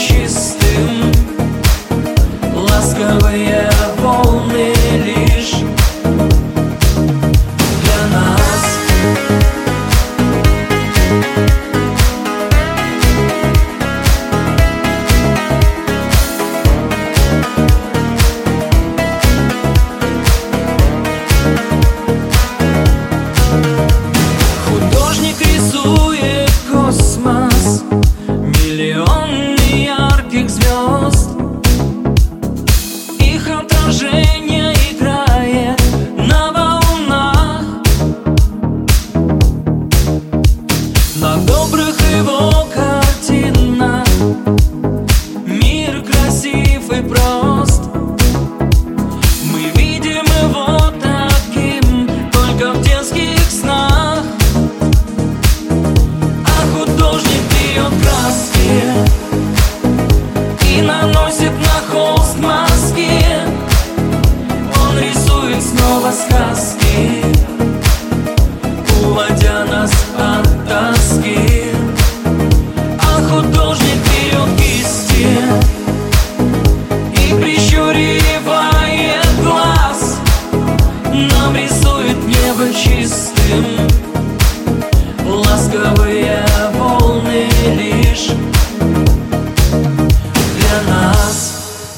чистым, ласковые волны лишь для нас. Художник рисует космос, миллион ярких звезд. Их отражение играет на волнах, на добрых его картинах. Мир красив и прост, мы видим его таким только в детских снах. А художник берет краски и наносит на холст маски. Он рисует снова сказки, уводя нас от тоски. А художник берет кисти и, прищуривая глаз, нам рисует небо чистым, ласковые волны лишь для нас.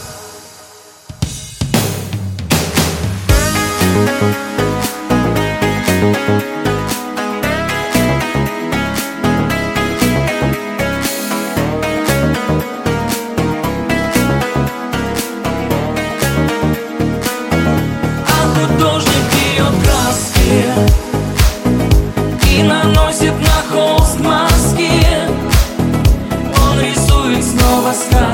Художник берет краски и наносит на холст маски. Он рисует снова сказки,